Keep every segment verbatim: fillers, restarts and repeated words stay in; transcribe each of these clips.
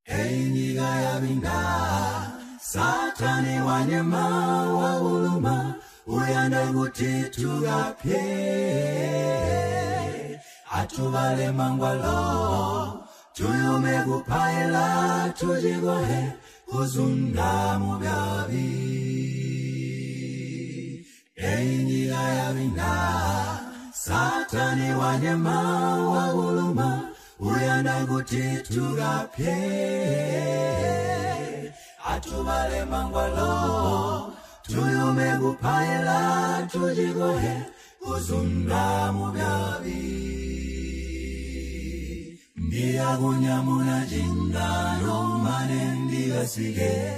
Enyiga yabinga Satani wanyama wa uluma uyanda gutitugapye atubale mangwalo tuyume gupaila tujigohe kuzunda mubyabi Enyiga yabinga Satani wanyama wa uluma uyanda gutitugapye atubale mangwalo tuyume gupaila tujigohe kuzunda mubyabi Ndiyagunyamuna jingano manendigasige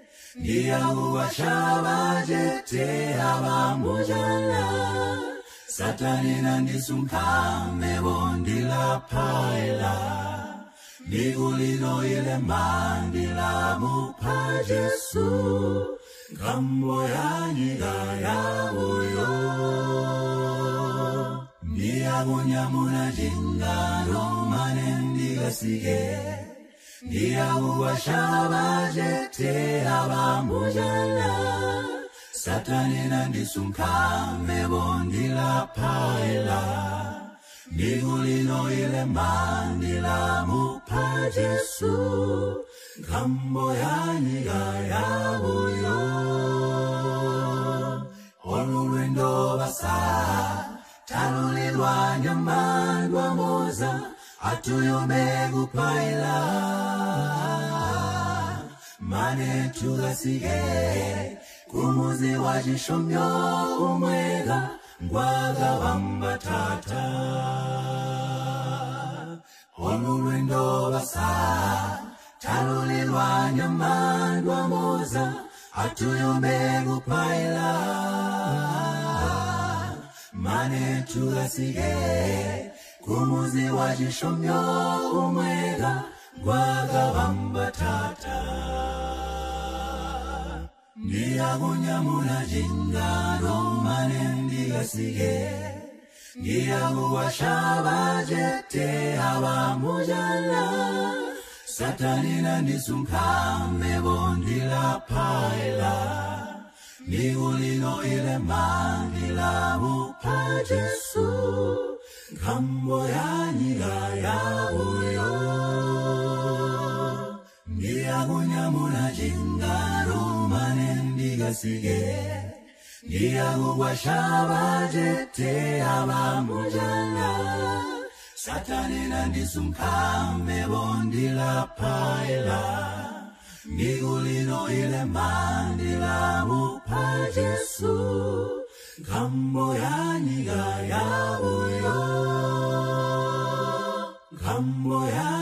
Ndiyaguwashabajete abamujala Satani nandisunkame bondila paila Nigulino ile mandila mupa Jesu Kambo ya nyiga ya uyo Ndiyagunyamuna jingano manendigasige Ndiyaguwashabajete abamujala Satani nandisunkame bondila paila Nigulino ile mandila mupa Jesu Kambo ya nyiga ya uyo Olulwendo basa Talulilwa nyamandwa moza Atuyome gupaila Mane tugasige Kumuzi wajishomyo umwega Ngwaga wambatata Olulwendo basa Talulilwa nyamandwa moza Atuyome gupaila Mane tugasige Kumuzi wajishomyo umwega Ngwaga wambatata Ndiyagunyamuna jingano manendigasige Ndiyaguwashabajete abamujala Satani nandisunkame bondila paila Nigulino ile mandila mupa Jesu Kambo ya nyiga ya uyo Ndiyagunyamuna jingano manendigasige Ndiyaguwashabajete abamujala Satani nandisunkame bondila paila Nigulino ile mandila mupa Jesu Kambo ya nyiga ya uyo Kambo ya